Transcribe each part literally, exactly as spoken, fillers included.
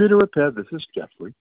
Computer repair. This is Jeffrey.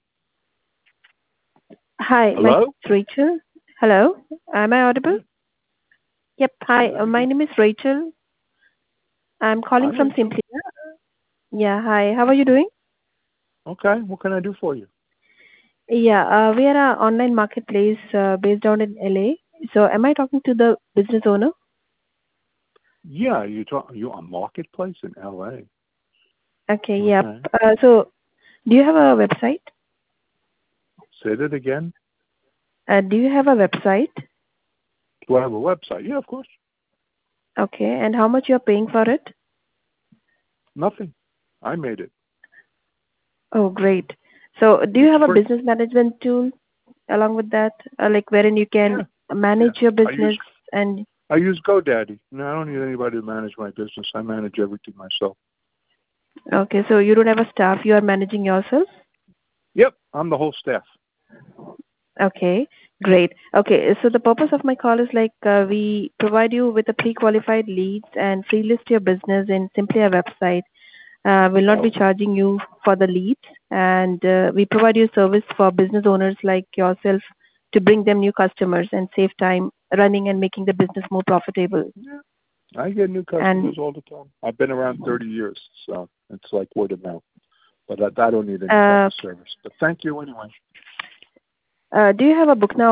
Hi, my name Hello? is Rachel. Hello, am I audible? Yep. Hi, Yeah, uh, my you, name is Rachel. I'm calling hi, from Rachel. Simply. Yeah, hi. How are you doing? Okay, what can I do for you? Yeah, uh, we are an online marketplace uh, based down in L A. So, am I talking to the business owner? Yeah, you talk. You on Marketplace in L A. Okay. Yep. Okay. Uh, so, do you have a website? Say that again. Uh, do you have a website? Do I have a website? Yeah, of course. Okay. And how much you are paying for it? Nothing. I made it. Oh, great. So, do you It's have a free. business management tool along with that, uh, like wherein you can Yeah, yeah. manage your I use business and I use GoDaddy. No, I don't need anybody to manage my business. I manage everything myself. okay, so you don't have a staff, you are managing yourself? Yep, I'm the whole staff. Okay, great. Okay, so the purpose of my call is like uh, we provide you with a pre-qualified leads and free list your business in simply a website. Uh, will not be charging you for the leads, and uh, we provide you service for business owners like yourself to bring them new customers and save time running and making the business more profitable. Yeah, I get new And customers all the time. I've been around thirty years, so it's like word of mouth. But I, I don't need any type uh, of service. But thank you anyway. uh, do you have a book now